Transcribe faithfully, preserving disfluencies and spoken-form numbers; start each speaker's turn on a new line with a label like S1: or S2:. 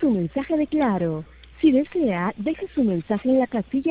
S1: su mensaje de Claro. Si desea, deje su mensaje en la casilla